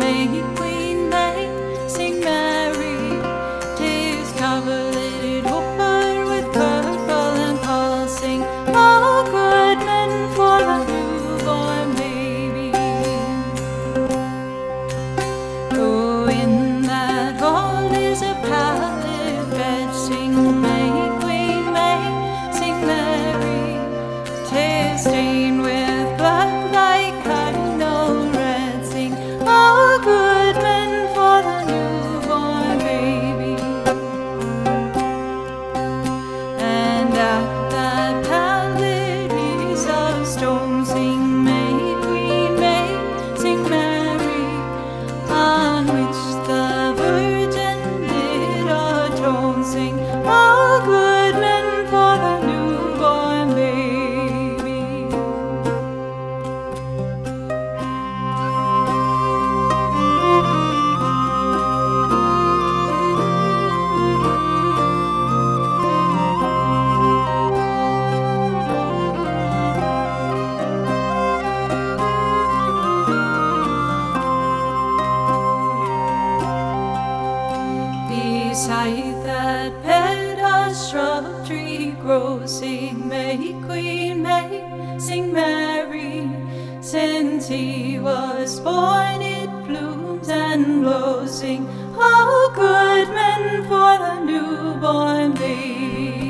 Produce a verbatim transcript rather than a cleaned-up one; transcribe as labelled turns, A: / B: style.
A: May Queen May, sing merry. 'Tis coverleted upward with purple and pulsing. All good men for the newborn baby. Oh, in that hall is a pallid bed. Sing May Queen May, sing merry. 'Tis stained with blood like cardinal red. Sing all good men for the newborn baby. And at that pallid is of stone. Sing May Queen May, sing merry. On which the Virgin did atone. Sing all good men for the newborn baby. Beside that bed a shrub tree grows. Sing May Queen May, sing merry. Since he was born it blooms and blows. Sing all good men for the newborn baby.